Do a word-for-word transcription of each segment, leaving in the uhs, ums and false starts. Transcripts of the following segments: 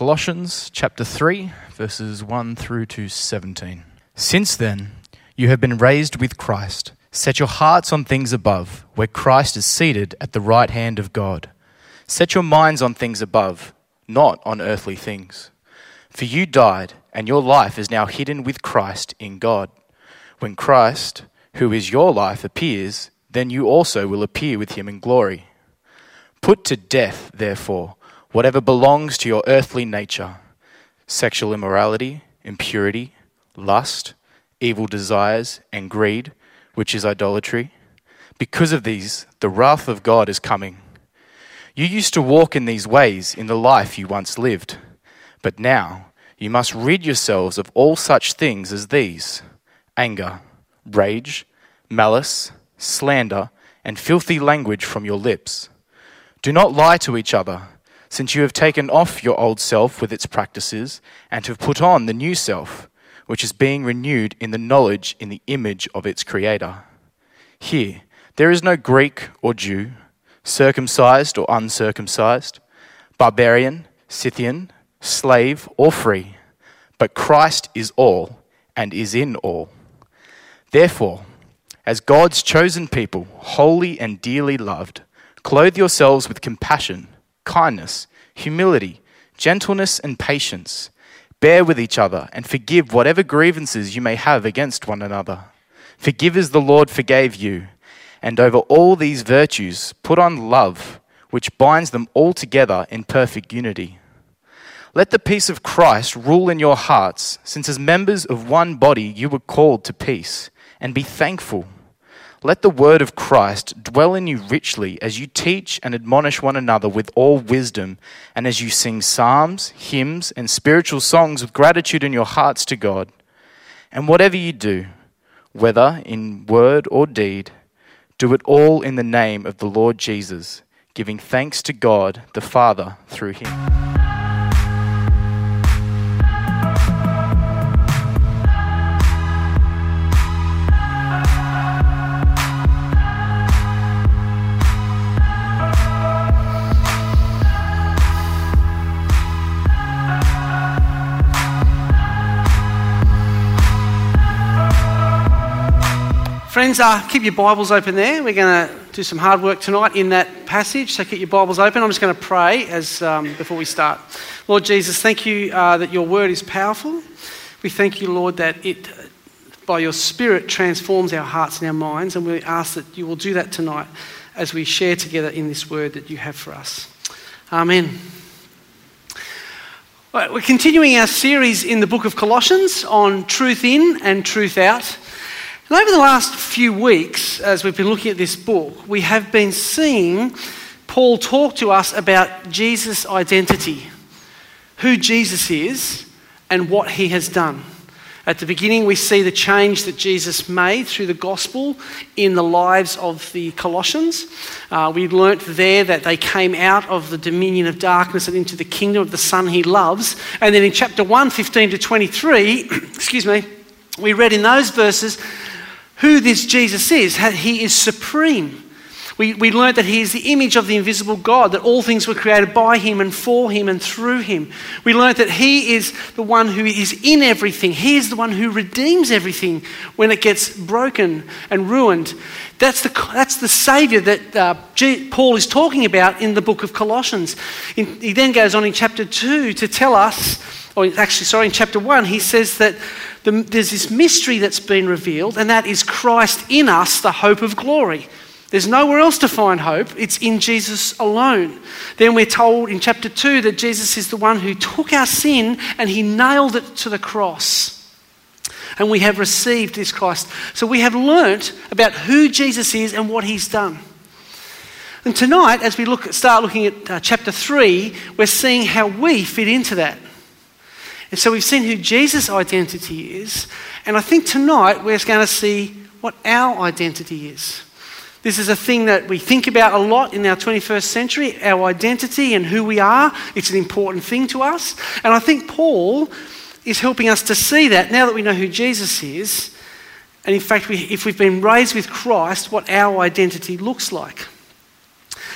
Colossians chapter three, verses one through to seventeen. Since then, you have been raised with Christ. Set your hearts on things above, where Christ is seated at the right hand of God. Set your minds on things above, not on earthly things. For you died, and your life is now hidden with Christ in God. When Christ, who is your life, appears, then you also will appear with him in glory. Put to death, therefore, whatever belongs to your earthly nature: sexual immorality, impurity, lust, evil desires, and greed, which is idolatry. Because of these, the wrath of God is coming. You used to walk in these ways in the life you once lived, but now you must rid yourselves of all such things as these: anger, rage, malice, slander, and filthy language from your lips. Do not lie to each other, since you have taken off your old self with its practices, and have put on the new self, which is being renewed in the knowledge in the image of its Creator. Here, there is no Greek or Jew, circumcised or uncircumcised, barbarian, Scythian, slave or free, but Christ is all and is in all. Therefore, as God's chosen people, holy and dearly loved, clothe yourselves with compassion, kindness, humility, gentleness, and patience. Bear with each other and forgive whatever grievances you may have against one another. Forgive as the Lord forgave you. And over all these virtues, put on love, which binds them all together in perfect unity. Let the peace of Christ rule in your hearts, since as members of one body you were called to peace, and be thankful. Let the word of Christ dwell in you richly as you teach and admonish one another with all wisdom, and as you sing psalms, hymns, and spiritual songs with gratitude in your hearts to God. And whatever you do, whether in word or deed, do it all in the name of the Lord Jesus, giving thanks to God the Father through him. Friends, uh, keep your Bibles open there. We're going to do some hard work tonight in that passage, so keep your Bibles open. I'm just going to pray as um, before we start. Lord Jesus, thank you uh, that your word is powerful. We thank you, Lord, that it, by your Spirit, transforms our hearts and our minds, and we ask that you will do that tonight as we share together in this word that you have for us. Amen. Right, we're continuing our series in the book of Colossians on truth in and truth out. And over the last few weeks, as we've been looking at this book, we have been seeing Paul talk to us about Jesus' identity, who Jesus is and what he has done. At the beginning, we see the change that Jesus made through the gospel in the lives of the Colossians. Uh, we learnt there that they came out of the dominion of darkness and into the kingdom of the Son he loves. And then in chapter one, fifteen to twenty-three, excuse me, we read in those verses who this Jesus is. He is supreme. We, we learned that he is the image of the invisible God, that all things were created by him and for him and through him. We learned that he is the one who is in everything. He is the one who redeems everything when it gets broken and ruined. That's the, that's the Saviour that uh, G, Paul is talking about in the book of Colossians. In, he then goes on in chapter two to tell us, or actually, sorry, in chapter one, he says that the, there's this mystery that's been revealed, and that is Christ in us, the hope of glory. There's nowhere else to find hope. It's in Jesus alone. Then we're told in chapter two that Jesus is the one who took our sin and he nailed it to the cross. And we have received this Christ. So we have learnt about who Jesus is and what he's done. And tonight, as we look, start looking at uh, chapter three, we're seeing how we fit into that. And so we've seen who Jesus' identity is. And I think tonight we're going to see what our identity is. This is a thing that we think about a lot in our twenty-first century, our identity and who we are. It's an important thing to us. And I think Paul is helping us to see that now that we know who Jesus is. And in fact, we, if we've been raised with Christ, what our identity looks like.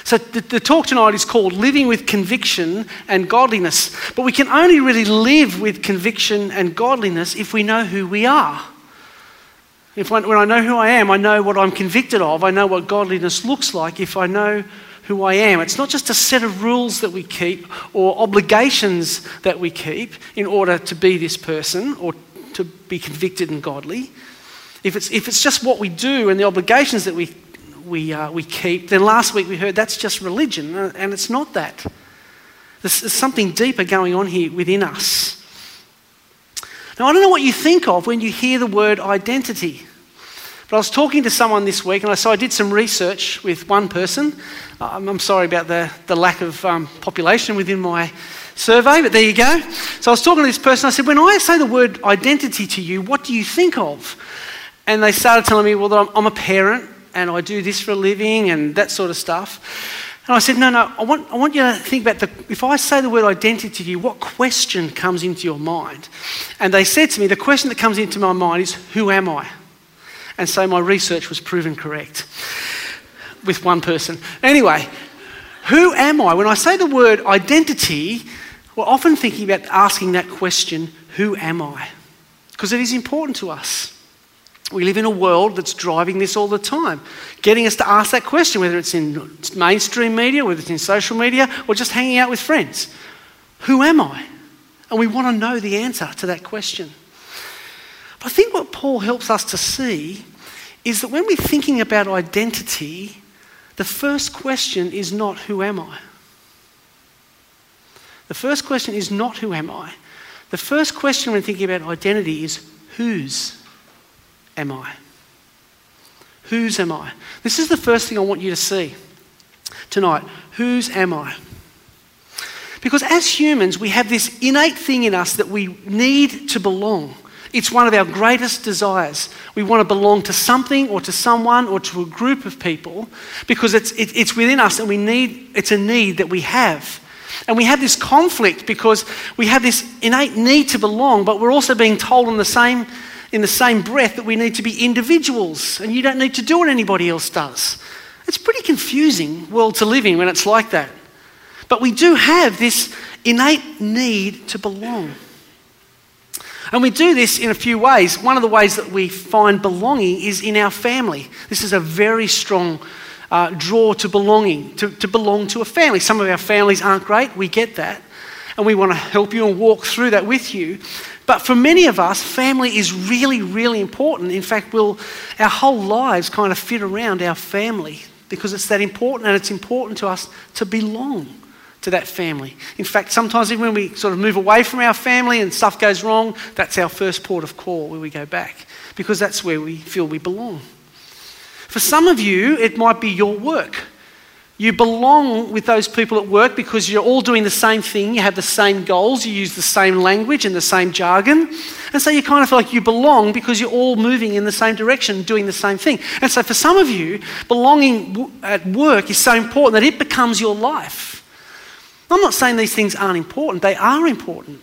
So the, the talk tonight is called Living with Conviction and Godliness. But we can only really live with conviction and godliness if we know who we are. If I, when I know who I am, I know what I'm convicted of. I know what godliness looks like if I know who I am. It's not just a set of rules that we keep or obligations that we keep in order to be this person or to be convicted and godly. If it's, if it's just what we do and the obligations that we we uh, we keep, then last week we heard that's just religion, and it's not that. There's, there's something deeper going on here within us. Now, I don't know what you think of when you hear the word identity, but I was talking to someone this week, and I, so I did some research with one person. Um, I'm sorry about the, the lack of um, population within my survey, but there you go. So I was talking to this person, I said, when I say the word identity to you, what do you think of? And they started telling me, well, that I'm, I'm a parent, and I do this for a living and that sort of stuff. And I said, no, no, I want, I want you to think about, the, if I say the word identity to you, what question comes into your mind? And they said to me, the question that comes into my mind is, who am I? And so my research was proven correct with one person. Anyway, who am I? When I say the word identity, we're often thinking about asking that question, who am I? Because it is important to us. We live in a world that's driving this all the time, getting us to ask that question, whether it's in mainstream media, whether it's in social media, or just hanging out with friends. Who am I? And we want to know the answer to that question. But I think what Paul helps us to see is that when we're thinking about identity, the first question is not who am I? The first question is not who am I? The first question when thinking about identity is whose am I? Whose am I? This is the first thing I want you to see tonight. Whose am I? Because as humans, we have this innate thing in us that we need to belong. It's one of our greatest desires. We want to belong to something or to someone or to a group of people because it's, it, it's within us and we need, it's a need that we have. And we have this conflict because we have this innate need to belong, but we're also being told in the same in the same breath that we need to be individuals and you don't need to do what anybody else does. It's a pretty confusing world to live in when it's like that. But we do have this innate need to belong. And we do this in a few ways. One of the ways that we find belonging is in our family. This is a very strong uh, draw to belonging, to, to belong to a family. Some of our families aren't great, we get that. And we want to help you and walk through that with you. But for many of us, family is really, really important. In fact, we'll, our whole lives kind of fit around our family because it's that important, and it's important to us to belong to that family. In fact, sometimes even when we sort of move away from our family and stuff goes wrong, that's our first port of call where we go back because that's where we feel we belong. For some of you, it might be your work. You belong with those people at work because you're all doing the same thing, you have the same goals, you use the same language and the same jargon. And so you kind of feel like you belong because you're all moving in the same direction, doing the same thing. And so for some of you, belonging at work is so important that it becomes your life. I'm not saying these things aren't important, they are important.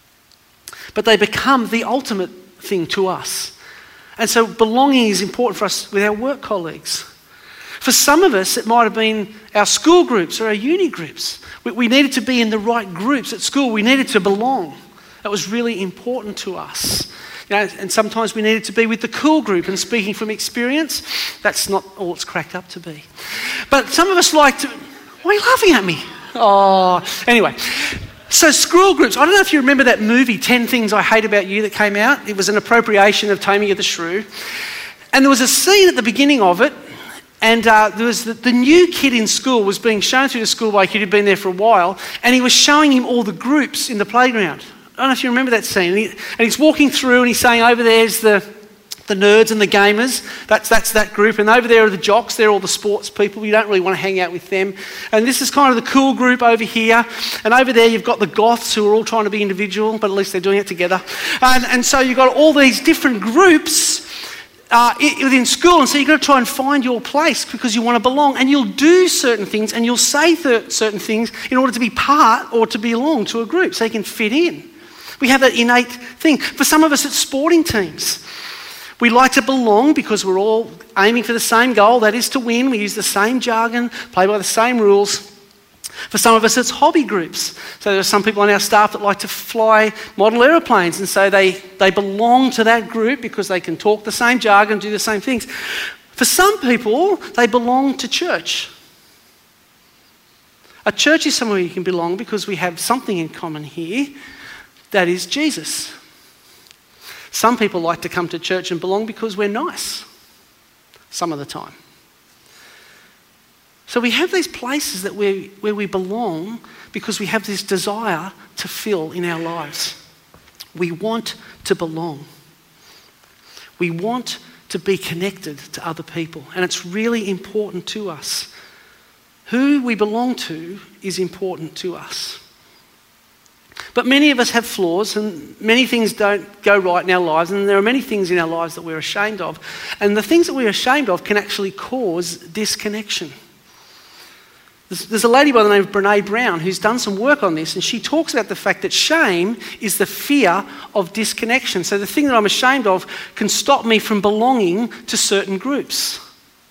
But they become the ultimate thing to us. And so belonging is important for us with our work colleagues. For some of us, it might have been our school groups or our uni groups. We, we needed to be in the right groups at school. We needed to belong. That was really important to us. You know, and sometimes we needed to be with the cool group, and speaking from experience, that's not all it's cracked up to be. But some of us like to... Why are you laughing at me? Oh, anyway. So school groups. I don't know if you remember that movie, ten Things I Hate About You, that came out. It was an appropriation of Taming of the Shrew. And there was a scene at the beginning of it. And uh, there was the, the new kid in school was being shown through the school by a kid who'd been there for a while, and he was showing him all the groups in the playground. I don't know if you remember that scene. And, he, and he's walking through and he's saying, over there's the, the nerds and the gamers. That's, that's that group. And over there are the jocks. They're all the sports people. You don't really want to hang out with them. And this is kind of the cool group over here. And over there you've got the goths who are all trying to be individual, but at least they're doing it together. And, and so you've got all these different groups Uh, within school, and so you've got to try and find your place because you want to belong, and you'll do certain things and you'll say th- certain things in order to be part or to belong to a group so you can fit in. We have that innate thing. For some of us, it's sporting teams. We like to belong because we're all aiming for the same goal, that is to win. We use the same jargon, play by the same rules. For some of us, it's hobby groups. So there are some people on our staff that like to fly model aeroplanes, and so they, they belong to that group because they can talk the same jargon, do the same things. For some people, they belong to church. A church is somewhere you can belong because we have something in common here, that is Jesus. Some people like to come to church and belong because we're nice, some of the time. So we have these places that we, where we belong because we have this desire to fill in our lives. We want to belong. We want to be connected to other people, and it's really important to us. Who we belong to is important to us. But many of us have flaws, and many things don't go right in our lives, and there are many things in our lives that we're ashamed of. And the things that we're ashamed of can actually cause disconnection. There's, there's a lady by the name of Brené Brown who's done some work on this, and she talks about the fact that shame is the fear of disconnection. So the thing that I'm ashamed of can stop me from belonging to certain groups.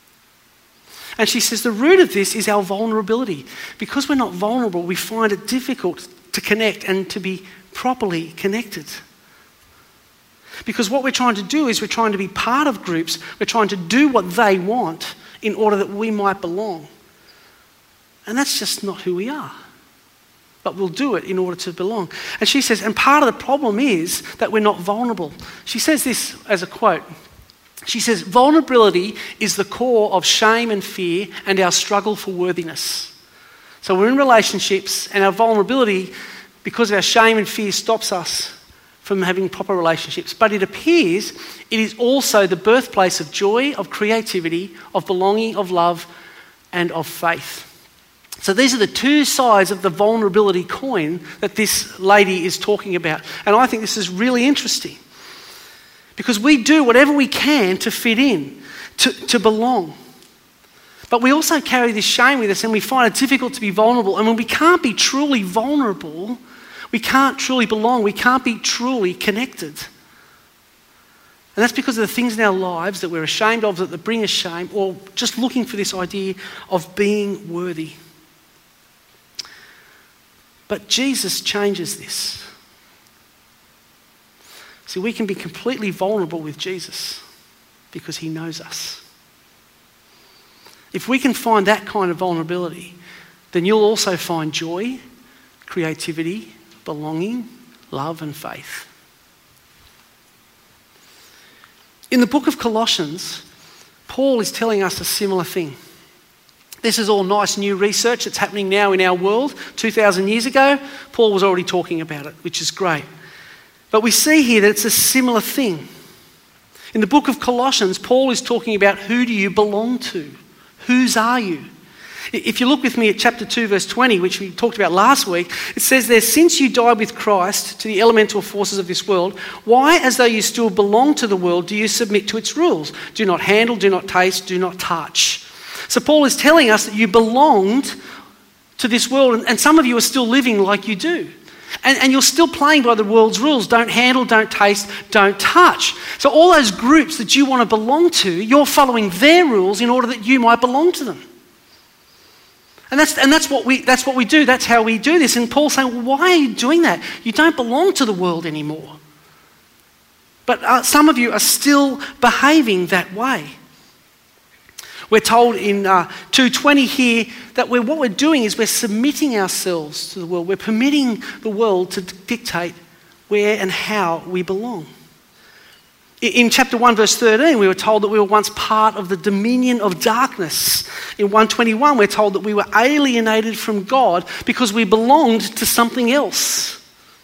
And she says the root of this is our vulnerability. Because we're not vulnerable, we find it difficult to connect and to be properly connected. Because what we're trying to do is we're trying to be part of groups, we're trying to do what they want in order that we might belong. And that's just not who we are. But we'll do it in order to belong. And she says, and part of the problem is that we're not vulnerable. She says this as a quote. She says, vulnerability is the core of shame and fear and our struggle for worthiness. So we're in relationships, and our vulnerability, because of our shame and fear, stops us from having proper relationships. But it appears it is also the birthplace of joy, of creativity, of belonging, of love, and of faith. So these are the two sides of the vulnerability coin that this lady is talking about. And I think this is really interesting. Because we do whatever we can to fit in, to, to belong. But we also carry this shame with us, and we find it difficult to be vulnerable. And when we can't be truly vulnerable, we can't truly belong. We can't be truly connected. And that's because of the things in our lives that we're ashamed of, that bring us shame, or just looking for this idea of being worthy. But Jesus changes this. See, we can be completely vulnerable with Jesus because he knows us. If we can find that kind of vulnerability, then you'll also find joy, creativity, belonging, love, and faith. In the book of Colossians, Paul is telling us a similar thing. This is all nice new research that's happening now in our world. two thousand years ago, Paul was already talking about it, which is great. But we see here that it's a similar thing. In the book of Colossians, Paul is talking about who do you belong to? Whose are you? If you look with me at chapter two, verse twenty, which we talked about last week, it says there, since you died with Christ to the elemental forces of this world, why, as though you still belong to the world, do you submit to its rules? Do not handle, do not taste, do not touch. So Paul is telling us that you belonged to this world, and, and some of you are still living like you do. And, and you're still playing by the world's rules. Don't handle, don't taste, don't touch. So all those groups that you want to belong to, you're following their rules in order that you might belong to them. And that's, and that's what we that's what we do. That's how we do this. And Paul's saying, well, why are you doing that? You don't belong to the world anymore. But uh, some of you are still behaving that way. We're told in uh, two twenty here that we're, what we're doing is we're submitting ourselves to the world. We're permitting the world to dictate where and how we belong. In chapter one, verse thirteen, we were told that we were once part of the dominion of darkness. In one twenty-one, we're told that we were alienated from God because we belonged to something else.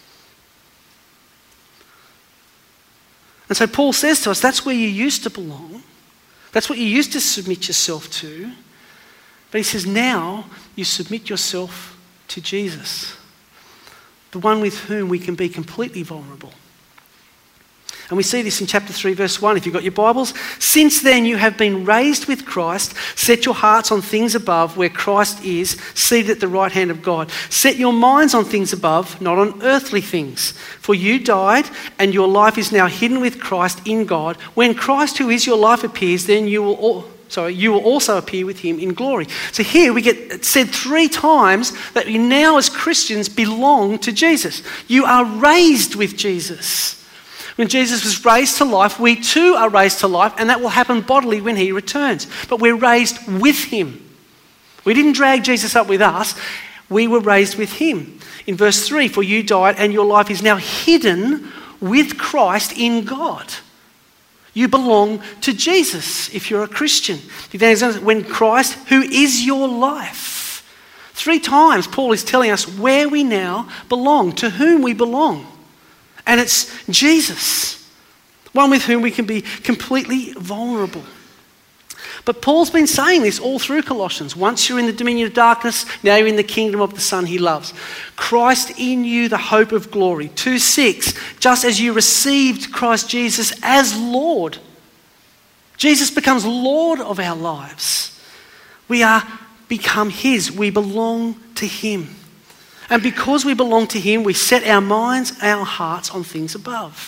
And so Paul says to us, that's where you used to belong. That's what you used to submit yourself to. But he says, now you submit yourself to Jesus, the one with whom we can be completely vulnerable. And we see this in chapter three, verse one, if you've got your Bibles. Since then you have been raised with Christ. Set your hearts on things above, where Christ is, seated at the right hand of God. Set your minds on things above, not on earthly things. For you died, and your life is now hidden with Christ in God. When Christ, who is your life, appears, then you will all... Sorry, you will also appear with him in glory. So here we get said three times that we now as Christians belong to Jesus. You are raised with Jesus. When Jesus was raised to life, we too are raised to life, and that will happen bodily when he returns. But we're raised with him. We didn't drag Jesus up with us. We were raised with him. In verse three, for you died and your life is now hidden with Christ in God. You belong to Jesus if you're a Christian. When Christ, who is your life. Three times Paul is telling us where we now belong, to whom we belong. And it's Jesus, one with whom we can be completely vulnerable. But Paul's been saying this all through Colossians. Once you're in the dominion of darkness, now you're in the kingdom of the Son he loves. Christ in you, the hope of glory. two six, just as you received Christ Jesus as Lord. Jesus becomes Lord of our lives. We are become his. We belong to him. And because we belong to him, we set our minds, our hearts on things above.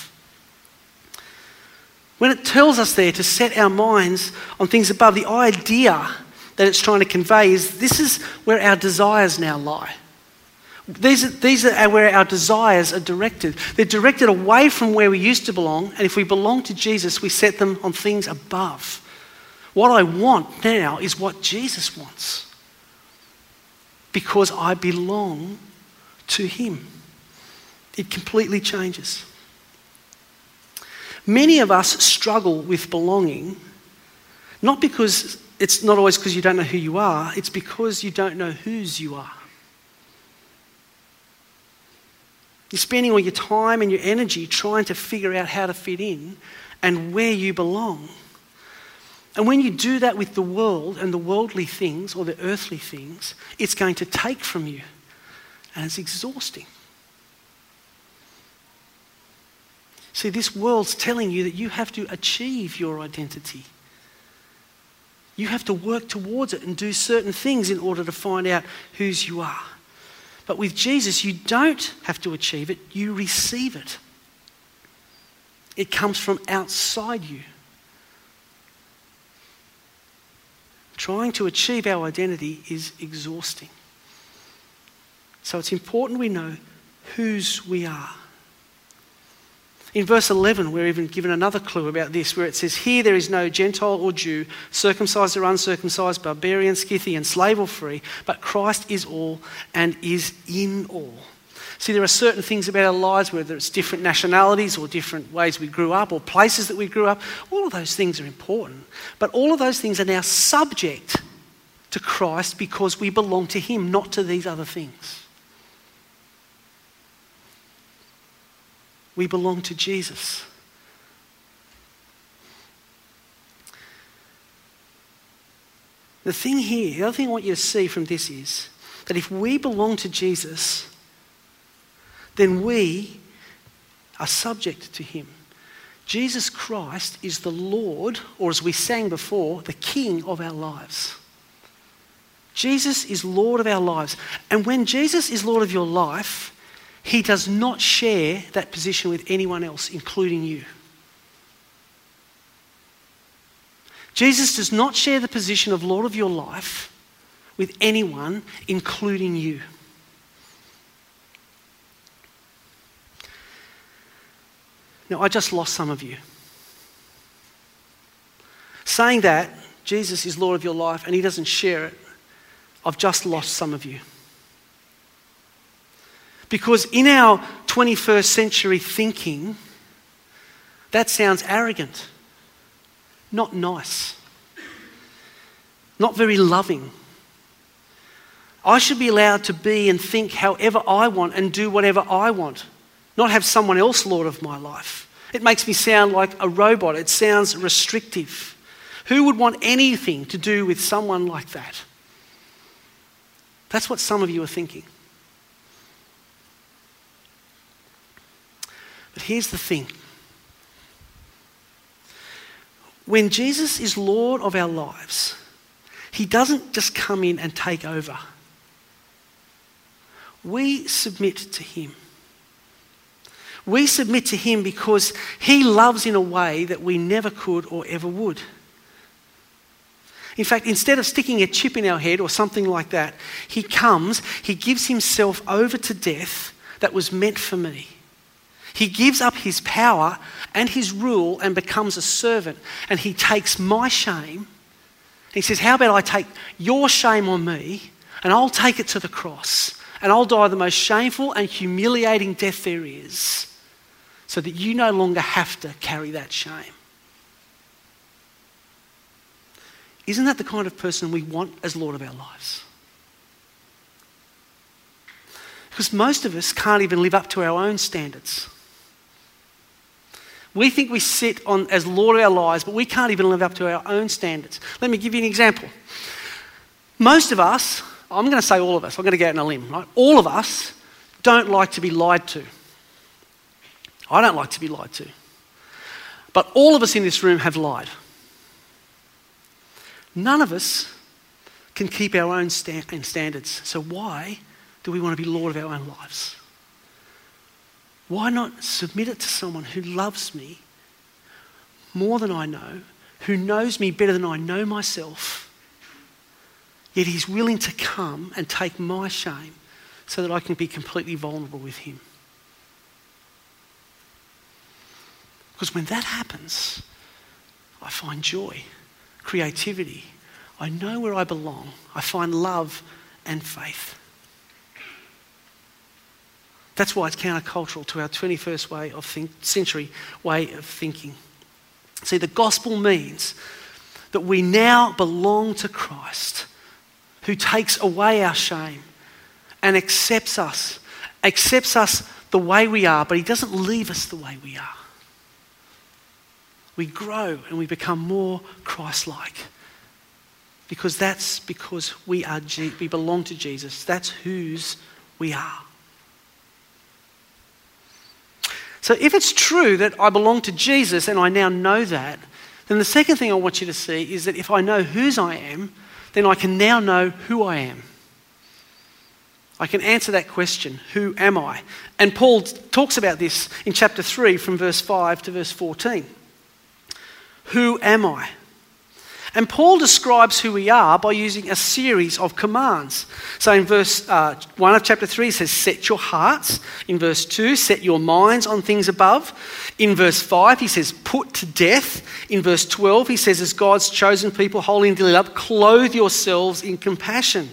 When it tells us there to set our minds on things above, the idea that it's trying to convey is this is where our desires now lie. These are, these are where our desires are directed. They're directed away from where we used to belong, and if we belong to Jesus, we set them on things above. What I want now is what Jesus wants, because I belong to him. It completely changes. Many of us struggle with belonging, not because it's not always because you don't know who you are, it's because you don't know whose you are. You're spending all your time and your energy trying to figure out how to fit in and where you belong. And when you do that with the world and the worldly things or the earthly things, it's going to take from you, and it's exhausting. See, this world's telling you that you have to achieve your identity. You have to work towards it and do certain things in order to find out whose you are. But with Jesus, you don't have to achieve it, you receive it. It comes from outside you. Trying to achieve our identity is exhausting. So it's important we know whose we are. In verse eleven, we're even given another clue about this, where it says, here there is no Gentile or Jew, circumcised or uncircumcised, barbarian, Scythian, slave or free, but Christ is all and is in all. See, there are certain things about our lives, whether it's different nationalities or different ways we grew up or places that we grew up, all of those things are important. But all of those things are now subject to Christ because we belong to him, not to these other things. We belong to Jesus. The thing here, the other thing I want you to see from this is that if we belong to Jesus, then we are subject to him. Jesus Christ is the Lord, or as we sang before, the King of our lives. Jesus is Lord of our lives. And when Jesus is Lord of your life, he does not share that position with anyone else, including you. Jesus does not share the position of Lord of your life with anyone, including you. Now, I just lost some of you. Saying that Jesus is Lord of your life and he doesn't share it, I've just lost some of you. Because in our twenty-first century thinking, that sounds arrogant, not nice, not very loving. I should be allowed to be and think however I want and do whatever I want, not have someone else Lord of my life. It makes me sound like a robot. It sounds restrictive. Who would want anything to do with someone like that? That's what some of you are thinking. But here's the thing. when Jesus is Lord of our lives, he doesn't just come in and take over. We submit to him. We submit to him because he loves in a way that we never could or ever would. In fact, instead of sticking a chip in our head or something like that, he comes, he gives himself over to death that was meant for me. He gives up his power and his rule and becomes a servant, and he takes my shame. He says, how about I take your shame on me and I'll take it to the cross and I'll die the most shameful and humiliating death there is so that you no longer have to carry that shame. Isn't that the kind of person we want as Lord of our lives? Because most of us can't even live up to our own standards. We think we sit on as Lord of our lives, but we can't even live up to our own standards. Let me give you an example. Most of us, I'm going to say all of us, I'm going to go out on a limb, right? All of us don't like to be lied to. I don't like to be lied to. But all of us in this room have lied. None of us can keep our own stand- standards. So why do we want to be Lord of our own lives? Why not submit it to someone who loves me more than I know, who knows me better than I know myself, yet he's willing to come and take my shame so that I can be completely vulnerable with him? Because when that happens, I find joy, creativity. I know where I belong. I find love and faith. That's why it's countercultural to our twenty-first way of think, century way of thinking. See, the gospel means that we now belong to Christ, who takes away our shame and accepts us, accepts us the way we are, but he doesn't leave us the way we are. We grow and we become more Christ-like because that's because we are we belong to Jesus. That's whose we are. So if it's true that I belong to Jesus and I now know that, then the second thing I want you to see is that if I know whose I am, then I can now know who I am. I can answer that question, who am I? And Paul talks about this in chapter three from verse five to verse fourteen. Who am I? And Paul describes who we are by using a series of commands. So in verse uh, one of chapter three, he says, set your hearts. In verse two, set your minds on things above. In verse five, he says, put to death. In verse twelve, he says, as God's chosen people, holy and dearly loved, clothe yourselves in compassion.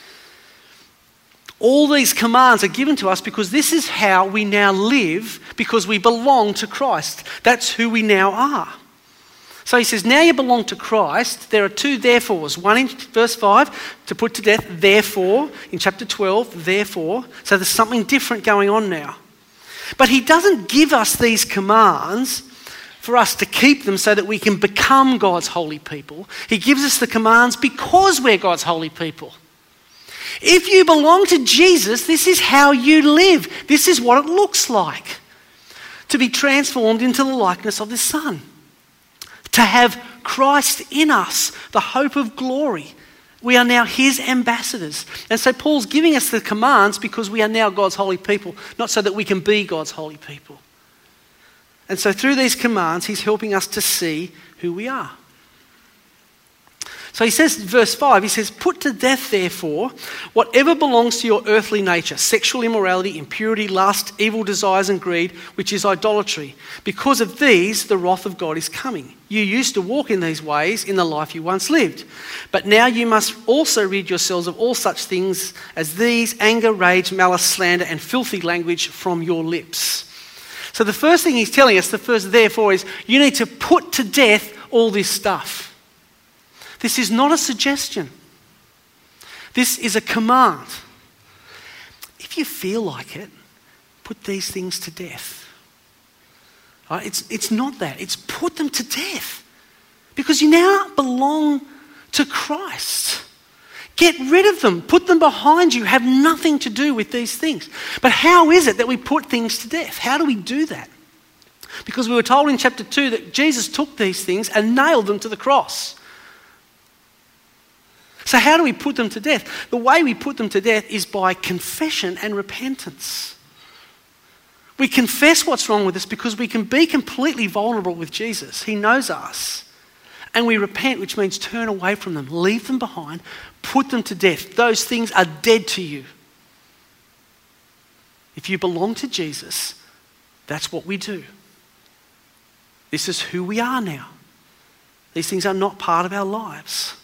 All these commands are given to us because this is how we now live, because we belong to Christ. That's who we now are. So he says, now you belong to Christ. There are two therefores. One in verse five, to put to death, therefore. In chapter twelve, therefore. So there's something different going on now. But he doesn't give us these commands for us to keep them so that we can become God's holy people. He gives us the commands because we're God's holy people. If you belong to Jesus, this is how you live. This is what it looks like to be transformed into the likeness of the Son. To have Christ in us, the hope of glory. We are now his ambassadors. And so Paul's giving us the commands because we are now God's holy people, not so that we can be God's holy people. And so through these commands, he's helping us to see who we are. So he says in verse five, he says, put to death, therefore, whatever belongs to your earthly nature, sexual immorality, impurity, lust, evil desires and greed, which is idolatry. Because of these, the wrath of God is coming. You used to walk in these ways in the life you once lived. But now you must also rid yourselves of all such things as these: anger, rage, malice, slander, and filthy language from your lips. So the first thing he's telling us, the first therefore, is you need to put to death all this stuff. This is not a suggestion. This is a command. If you feel like it, put these things to death. Right? It's, it's not that. It's put them to death. Because you now belong to Christ. Get rid of them. Put them behind you. Have nothing to do with these things. But how is it that we put things to death? How do we do that? Because we were told in chapter two that Jesus took these things and nailed them to the cross. So how do we put them to death? The way we put them to death is by confession and repentance. We confess what's wrong with us because we can be completely vulnerable with Jesus. He knows us. And we repent, which means turn away from them, leave them behind, put them to death. Those things are dead to you. If you belong to Jesus, that's what we do. This is who we are now. These things are not part of our lives.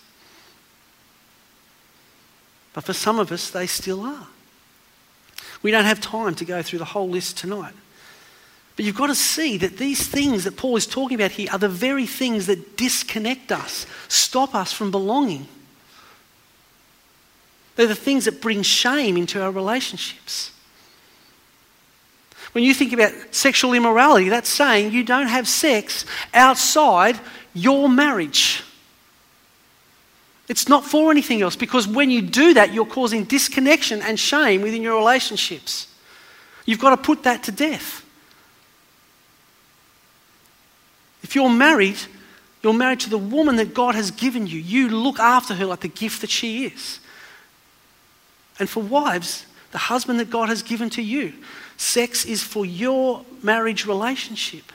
But for some of us, they still are. We don't have time to go through the whole list tonight. But you've got to see that these things that Paul is talking about here are the very things that disconnect us, stop us from belonging. They're the things that bring shame into our relationships. When you think about sexual immorality, that's saying you don't have sex outside your marriage. It's not for anything else, because when you do that, you're causing disconnection and shame within your relationships. You've got to put that to death. If you're married, you're married to the woman that God has given you. You look after her like the gift that she is. And for wives, the husband that God has given to you. Sex is for your marriage relationship.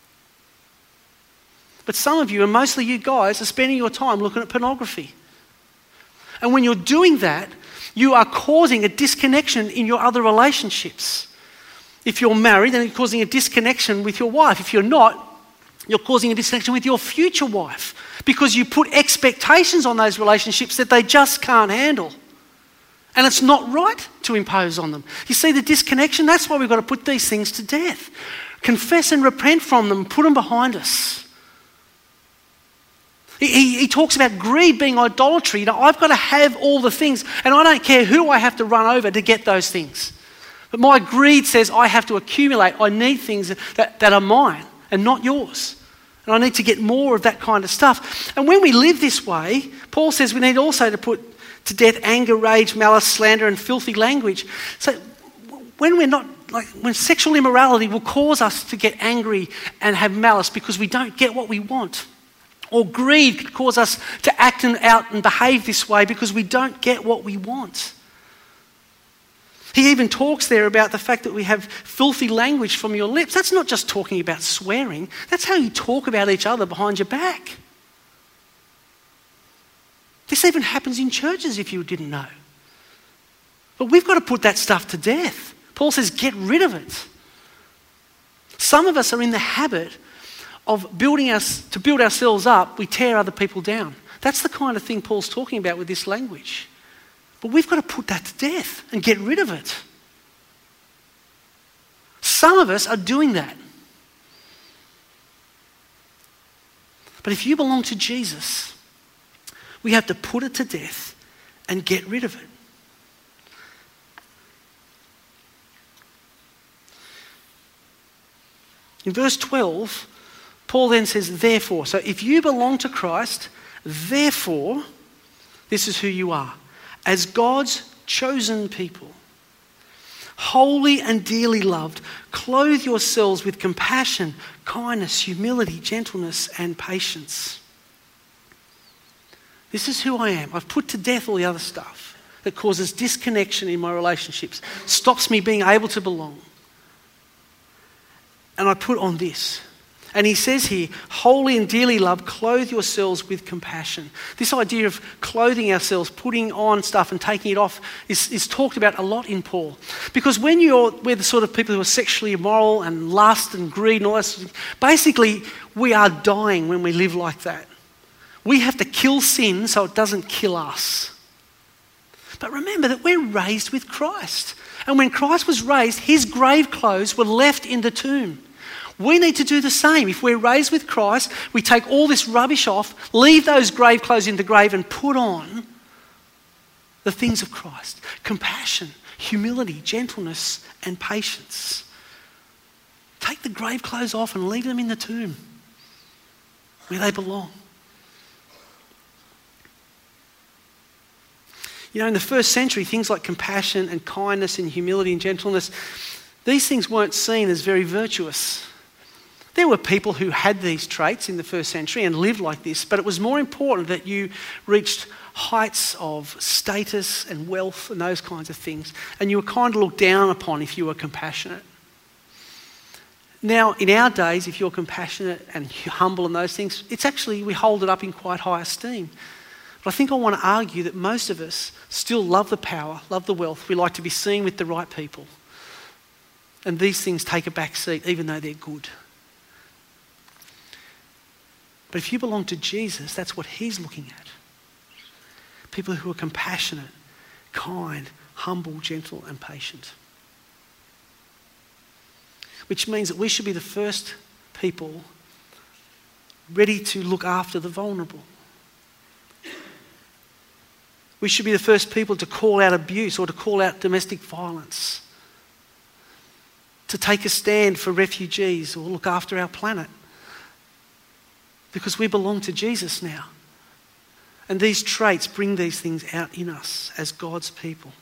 But some of you, and mostly you guys, are spending your time looking at pornography. And when you're doing that, you are causing a disconnection in your other relationships. If you're married, then you're causing a disconnection with your wife. If you're not, you're causing a disconnection with your future wife, because you put expectations on those relationships that they just can't handle. And it's not right to impose on them. You see the disconnection? That's why we've got to put these things to death. Confess and repent from them, put them behind us. He, he, he talks about greed being idolatry. You know, I've got to have all the things, and I don't care who I have to run over to get those things. But my greed says I have to accumulate. I need things that, that are mine and not yours. And I need to get more of that kind of stuff. And when we live this way, Paul says we need also to put to death anger, rage, malice, slander, and filthy language. So when we're not, like, when sexual immorality will cause us to get angry and have malice because we don't get what we want. Or greed could cause us to act and out and behave this way because we don't get what we want. He even talks there about the fact that we have filthy language from your lips. That's not just talking about swearing. That's how you talk about each other behind your back. This even happens in churches, if you didn't know. But we've got to put that stuff to death. Paul says, get rid of it. Some of us are in the habit of building us, to build ourselves up, we tear other people down. That's the kind of thing Paul's talking about with this language. But we've got to put that to death and get rid of it. Some of us are doing that. But if you belong to Jesus, we have to put it to death and get rid of it. In verse twelve, Paul then says, therefore. So if you belong to Christ, therefore, this is who you are. As God's chosen people, holy and dearly loved, clothe yourselves with compassion, kindness, humility, gentleness, and patience. This is who I am. I've put to death all the other stuff that causes disconnection in my relationships, stops me being able to belong. And I put on this. And he says here, holy and dearly loved, clothe yourselves with compassion. This idea of clothing ourselves, putting on stuff and taking it off is, is talked about a lot in Paul. Because when you're, we're the sort of people who are sexually immoral and lust and greed and all that sort of thing, basically we are dying when we live like that. We have to kill sin so it doesn't kill us. But remember that we're raised with Christ. And when Christ was raised, his grave clothes were left in the tomb. We need to do the same. If we're raised with Christ, we take all this rubbish off, leave those grave clothes in the grave and put on the things of Christ. Compassion, humility, gentleness, and patience. Take the grave clothes off and leave them in the tomb where they belong. You know, in the first century, things like compassion and kindness and humility and gentleness, these things weren't seen as very virtuous. There were people who had these traits in the first century and lived like this, but it was more important that you reached heights of status and wealth and those kinds of things, and you were kind of looked down upon if you were compassionate. Now, in our days, if you're compassionate and humble and those things, it's actually, we hold it up in quite high esteem. But I think I want to argue that most of us still love the power, love the wealth. We like to be seen with the right people. And these things take a back seat, even though they're good. But if you belong to Jesus, that's what he's looking at. People who are compassionate, kind, humble, gentle, and patient. Which means that we should be the first people ready to look after the vulnerable. We should be the first people to call out abuse or to call out domestic violence. To take a stand for refugees or look after our planet. Because we belong to Jesus now. And these traits bring these things out in us as God's people.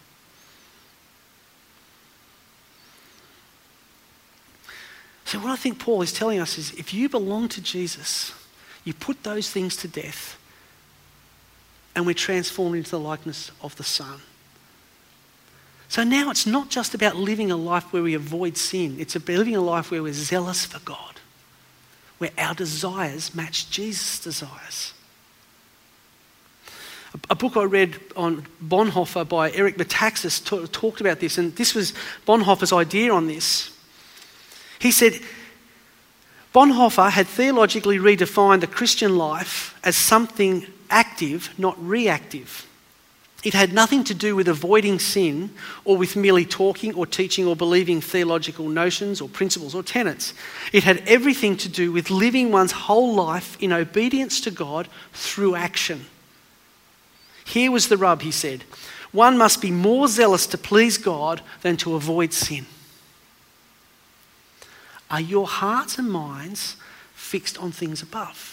So what I think Paul is telling us is if you belong to Jesus, you put those things to death and we're transformed into the likeness of the Son. So now it's not just about living a life where we avoid sin. It's about living a life where we're zealous for God. Where our desires match Jesus' desires. A book I read on Bonhoeffer by Eric Metaxas t- talked about this, and this was Bonhoeffer's idea on this. He said, Bonhoeffer had theologically redefined the Christian life as something active, not reactive. It had nothing to do with avoiding sin or with merely talking or teaching or believing theological notions or principles or tenets. It had everything to do with living one's whole life in obedience to God through action. Here was the rub, he said. One must be more zealous to please God than to avoid sin. Are your hearts and minds fixed on things above?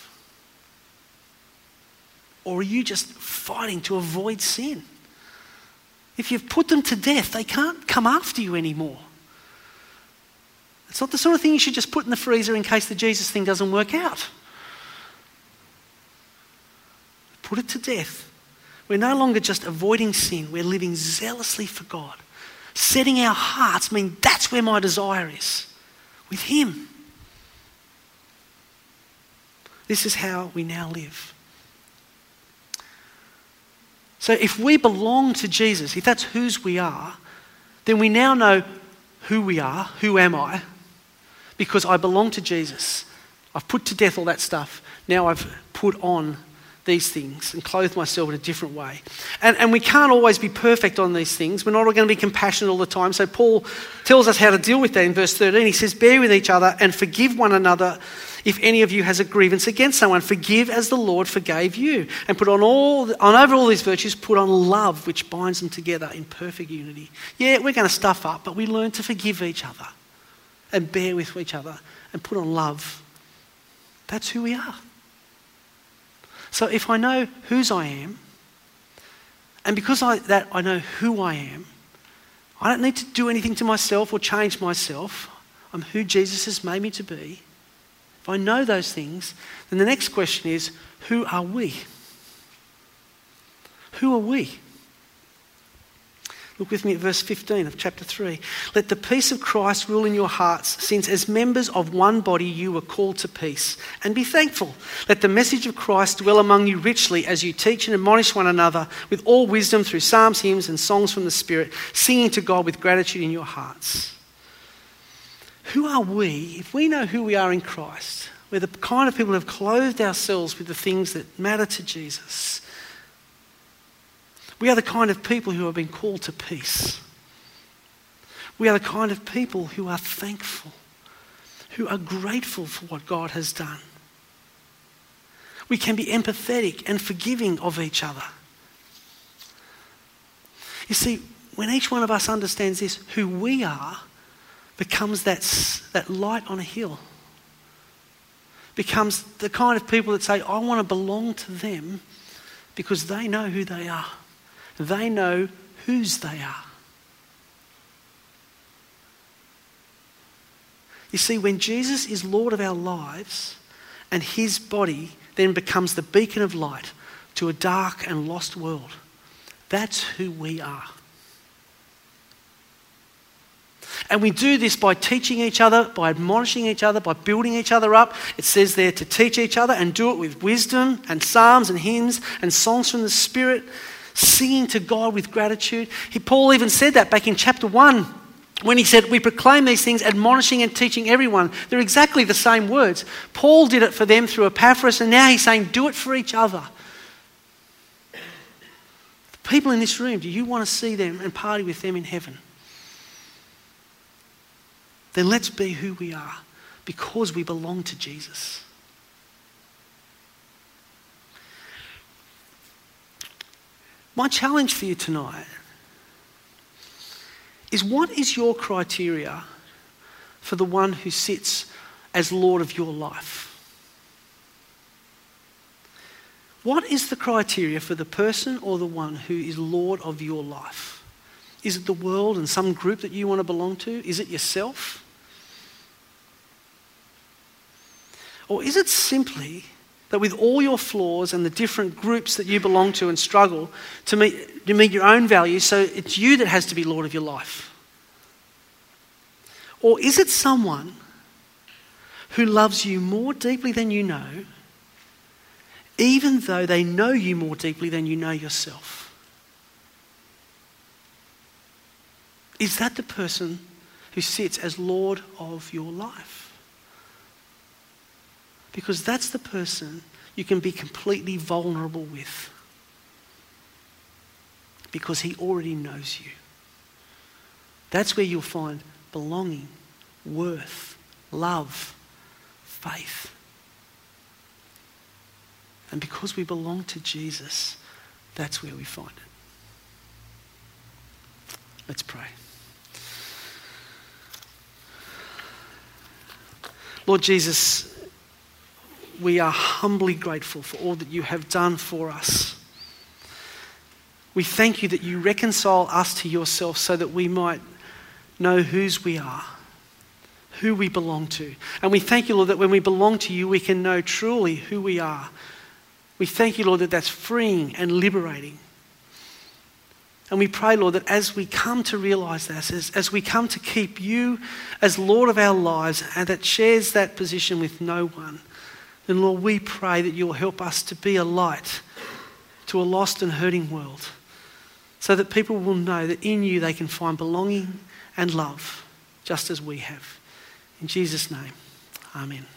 Or are you just fighting to avoid sin? If you've put them to death, they can't come after you anymore. It's not the sort of thing you should just put in the freezer in case the Jesus thing doesn't work out. Put it to death. We're no longer just avoiding sin. We're living zealously for God. Setting our hearts, I mean, that's where my desire is. With him. This is how we now live. So if we belong to Jesus, if that's whose we are, then we now know who we are, who am I, because I belong to Jesus. I've put to death all that stuff. Now I've put on these things and clothed myself in a different way. And, and we can't always be perfect on these things. We're not all going to be compassionate all the time. So Paul tells us how to deal with that in verse thirteen. He says, bear with each other and forgive one another if any of you has a grievance against someone. Forgive as the Lord forgave you. And put on all, on over all these virtues, put on love, which binds them together in perfect unity. Yeah, we're going to stuff up, but we learn to forgive each other and bear with each other and put on love. That's who we are. So if I know whose I am, and because I, that I know who I am, I don't need to do anything to myself or change myself. I'm who Jesus has made me to be. If I know those things, then the next question is, who are we? Who are we? Look with me at verse fifteen of chapter three. Let the peace of Christ rule in your hearts, since as members of one body you were called to peace. And be thankful. Let the message of Christ dwell among you richly as you teach and admonish one another with all wisdom through psalms, hymns and songs from the Spirit, singing to God with gratitude in your hearts. Who are we if we know who we are in Christ? We're the kind of people who have clothed ourselves with the things that matter to Jesus. We are the kind of people who have been called to peace. We are the kind of people who are thankful, who are grateful for what God has done. We can be empathetic and forgiving of each other. You see, when each one of us understands this, who we are becomes that, that light on a hill. Becomes the kind of people that say, I want to belong to them because they know who they are. They know whose they are. You see, when Jesus is Lord of our lives and his body then becomes the beacon of light to a dark and lost world, that's who we are. And we do this by teaching each other, by admonishing each other, by building each other up. It says there to teach each other and do it with wisdom and psalms and hymns and songs from the Spirit, singing to God with gratitude. He, Paul even said that back in chapter one when he said, we proclaim these things, admonishing and teaching everyone. They're exactly the same words. Paul did it for them through Epaphras, and now he's saying, do it for each other. The people in this room, do you want to see them and party with them in heaven? Then let's be who we are because we belong to Jesus. My challenge for you tonight is, what is your criteria for the one who sits as Lord of your life? What is the criteria for the person or the one who is Lord of your life? Is it the world and some group that you want to belong to? Is it yourself? Or is it simply that with all your flaws and the different groups that you belong to and struggle to meet, to meet your own values, so it's you that has to be Lord of your life? Or is it someone who loves you more deeply than you know, even though they know you more deeply than you know yourself? Is that the person who sits as Lord of your life? Because that's the person you can be completely vulnerable with. Because he already knows you. That's where you'll find belonging, worth, love, faith. And because we belong to Jesus, that's where we find it. Let's pray. Lord Jesus, we are humbly grateful for all that you have done for us. We thank you that you reconcile us to yourself so that we might know whose we are, who we belong to. And we thank you, Lord, that when we belong to you, we can know truly who we are. We thank you, Lord, that that's freeing and liberating. And we pray, Lord, that as we come to realise that, as, as we come to keep you as Lord of our lives, and that shares that position with no one, then, Lord, we pray that you'll help us to be a light to a lost and hurting world, so that people will know that in you they can find belonging and love, just as we have. In Jesus' name, amen.